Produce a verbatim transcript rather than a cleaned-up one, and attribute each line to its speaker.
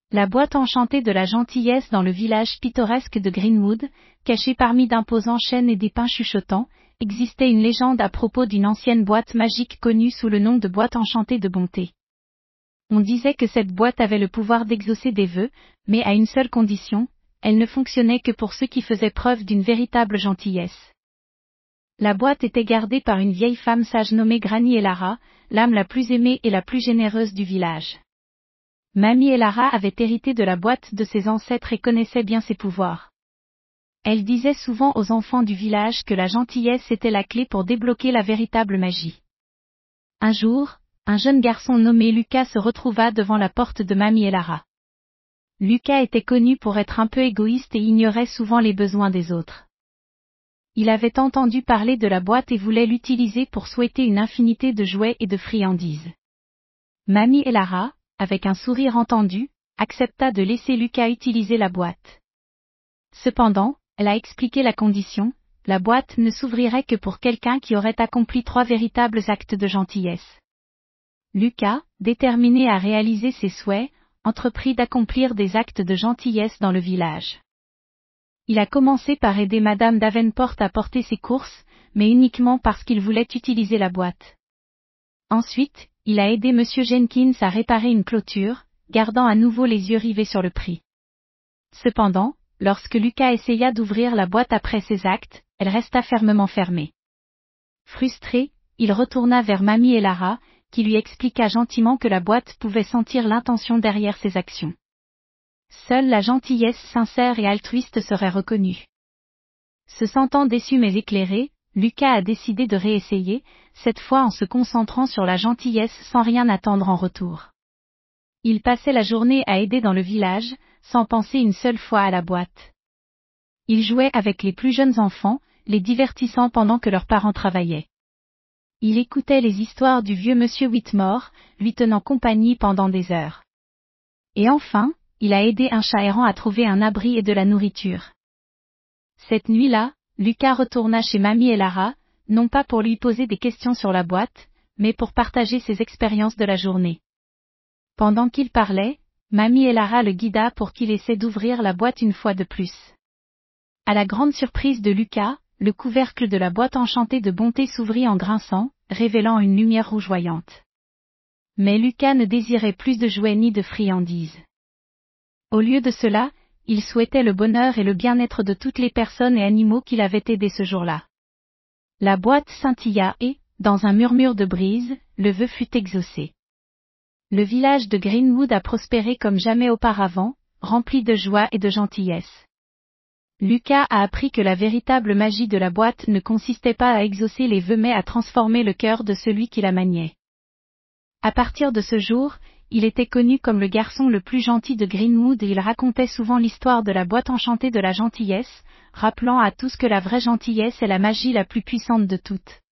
Speaker 1: La boîte enchantée de la gentillesse dans le village pittoresque de Greenwood, caché parmi d'imposants chênes et des pins chuchotants, existait une légende à propos d'une ancienne boîte magique connue sous le nom de boîte enchantée de bonté. On disait que cette boîte avait le pouvoir d'exaucer des vœux, mais à une seule condition, elle ne fonctionnait que pour ceux qui faisaient preuve d'une véritable gentillesse. La boîte était gardée par une vieille femme sage nommée Granny Elara, l'âme la plus aimée et la plus généreuse du village. Mamie Elara avait hérité de la boîte de ses ancêtres et connaissait bien ses pouvoirs. Elle disait souvent aux enfants du village que la gentillesse était la clé pour débloquer la véritable magie. Un jour, un jeune garçon nommé Lucas se retrouva devant la porte de Mamie Elara. Lucas était connu pour être un peu égoïste et ignorait souvent les besoins des autres. Il avait entendu parler de la boîte et voulait l'utiliser pour souhaiter une infinité de jouets et de friandises. Mamie Elara, avec un sourire entendu, accepta de laisser Lucas utiliser la boîte. Cependant, elle a expliqué la condition, la boîte ne s'ouvrirait que pour quelqu'un qui aurait accompli trois véritables actes de gentillesse. Lucas, déterminé à réaliser ses souhaits, entreprit d'accomplir des actes de gentillesse dans le village. Il a commencé par aider Madame Davenport à porter ses courses, mais uniquement parce qu'il voulait utiliser la boîte. Ensuite, il a aidé Monsieur Jenkins à réparer une clôture, gardant à nouveau les yeux rivés sur le prix. Cependant, lorsque Lucas essaya d'ouvrir la boîte après ses actes, elle resta fermement fermée. Frustré, il retourna vers Mamie Elara, qui lui expliqua gentiment que la boîte pouvait sentir l'intention derrière ses actions. Seule la gentillesse sincère et altruiste serait reconnue. Se sentant déçu mais éclairé, Lucas a décidé de réessayer, cette fois en se concentrant sur la gentillesse sans rien attendre en retour. Il passait la journée à aider dans le village, sans penser une seule fois à la boîte. Il jouait avec les plus jeunes enfants, les divertissant pendant que leurs parents travaillaient. Il écoutait les histoires du vieux monsieur Whitmore, lui tenant compagnie pendant des heures. Et enfin, il a aidé un chat errant à trouver un abri et de la nourriture. Cette nuit-là, Lucas retourna chez Mamie Elara, non pas pour lui poser des questions sur la boîte, mais pour partager ses expériences de la journée. Pendant qu'il parlait, Mamie Elara le guida pour qu'il essaie d'ouvrir la boîte une fois de plus. À la grande surprise de Lucas, le couvercle de la boîte enchantée de bonté s'ouvrit en grinçant, révélant une lumière rougeoyante. Mais Lucas ne désirait plus de jouets ni de friandises. Au lieu de cela, il souhaitait le bonheur et le bien-être de toutes les personnes et animaux qu'il avait aidés ce jour-là. La boîte scintilla et, dans un murmure de brise, le vœu fut exaucé. Le village de Greenwood a prospéré comme jamais auparavant, rempli de joie et de gentillesse. Lucas a appris que la véritable magie de la boîte ne consistait pas à exaucer les vœux mais à transformer le cœur de celui qui la maniait. À partir de ce jour, il était connu comme le garçon le plus gentil de Greenwood et il racontait souvent l'histoire de la boîte enchantée de la gentillesse, rappelant à tous que la vraie gentillesse est la magie la plus puissante de toutes.